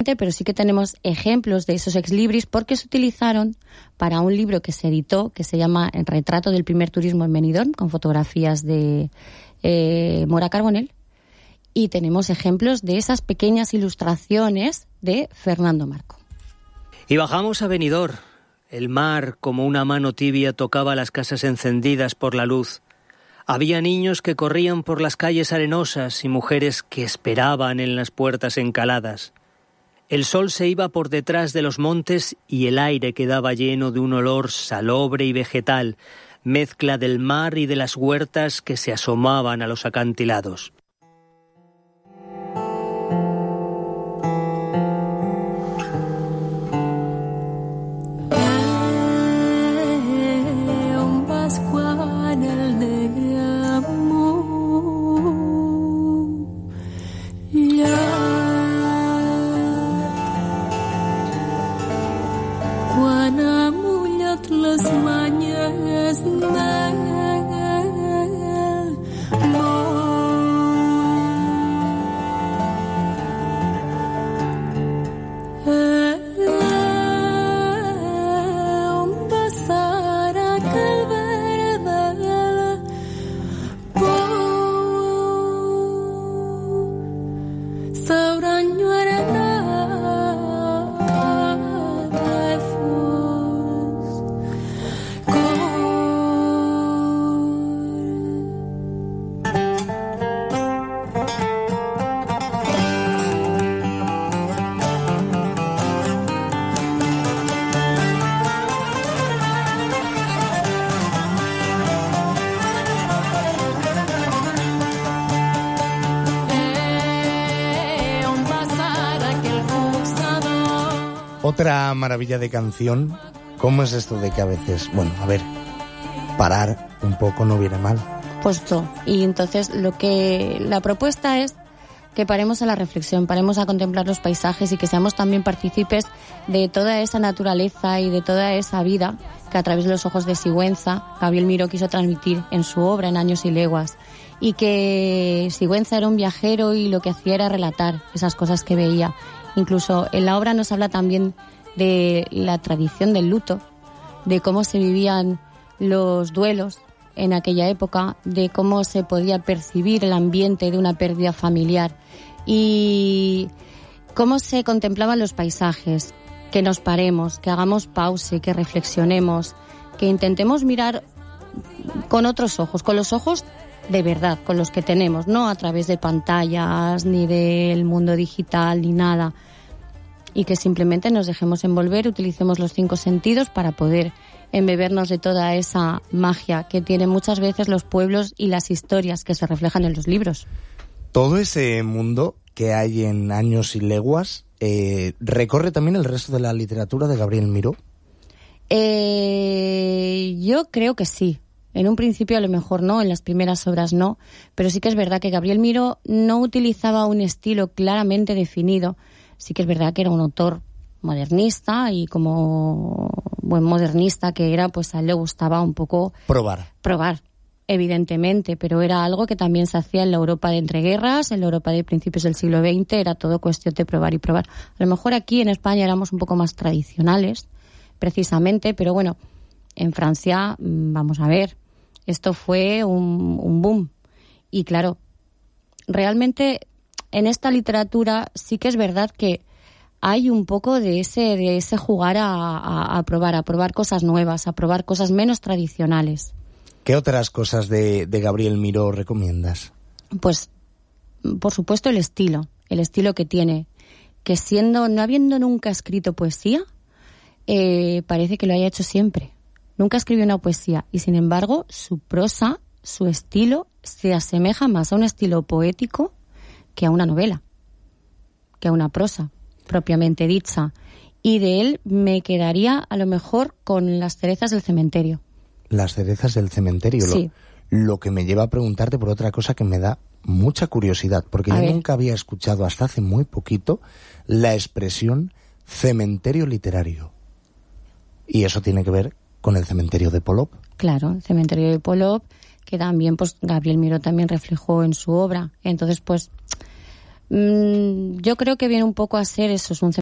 precisamente, pero sí que tenemos ejemplos de esos ex libris porque se utilizaron para un libro que se editó, que se llama El retrato del primer turismo en Benidorm, con fotografías de Mora Carbonell, y tenemos ejemplos de esas pequeñas ilustraciones de Fernando Marco. Y bajamos a Benidorm. El mar, como una mano tibia, tocaba las casas encendidas por la luz. Había niños que corrían por las calles arenosas y mujeres que esperaban en las puertas encaladas. El sol se iba por detrás de los montes y el aire quedaba lleno de un olor salobre y vegetal, mezcla del mar y de las huertas que se asomaban a los acantilados. Otra maravilla de canción. ¿Cómo es esto de que a veces, parar un poco no viene mal? Puesto. Y entonces la propuesta es que paremos a la reflexión, paremos a contemplar los paisajes y que seamos también partícipes de toda esa naturaleza y de toda esa vida que a través de los ojos de Sigüenza Gabriel Miró quiso transmitir en su obra En Años y Leguas. Y que Sigüenza era un viajero y lo que hacía era relatar esas cosas que veía. Incluso en la obra nos habla también de la tradición del luto, de cómo se vivían los duelos en aquella época, de cómo se podía percibir el ambiente de una pérdida familiar y cómo se contemplaban los paisajes, que nos paremos, que hagamos pause, que reflexionemos, que intentemos mirar con otros ojos, con los ojos de verdad, con los que tenemos, no a través de pantallas, ni del mundo digital, ni nada. Y que simplemente nos dejemos envolver, utilicemos los 5 sentidos para poder embebernos de toda esa magia que tienen muchas veces los pueblos y las historias que se reflejan en los libros. Todo ese mundo que hay en Años y Leguas, ¿recorre también el resto de la literatura de Gabriel Miró? Yo creo que sí. En un principio a lo mejor no, en las primeras obras no, pero sí que es verdad que Gabriel Miró no utilizaba un estilo claramente definido. Sí que es verdad que era un autor modernista y como buen modernista que era, pues a él le gustaba un poco probar, evidentemente, pero era algo que también se hacía en la Europa de entreguerras, en la Europa de principios del siglo XX, era todo cuestión de probar y probar. A lo mejor aquí en España éramos un poco más tradicionales, precisamente, pero bueno, en Francia, vamos a ver, esto fue un boom. Y claro, realmente en esta literatura sí que es verdad que hay un poco de ese jugar a probar cosas nuevas, a probar cosas menos tradicionales. ¿Qué otras cosas de Gabriel Miró recomiendas? Pues, por supuesto, el estilo que tiene, que no habiendo nunca escrito poesía, parece que lo haya hecho siempre. Nunca escribió una poesía y, sin embargo, su prosa, su estilo, se asemeja más a un estilo poético que a una novela, que a una prosa propiamente dicha. Y de él me quedaría, a lo mejor, con Las cerezas del cementerio. Las cerezas del cementerio. Sí. Lo que me lleva a preguntarte por otra cosa que me da mucha curiosidad, porque yo nunca había escuchado hasta hace muy poquito la expresión cementerio literario. Y eso tiene que ver con el cementerio de Polop. Claro, el cementerio de Polop, que también pues Gabriel Miró también reflejó en su obra. Entonces, pues yo creo que viene un poco a ser eso, es un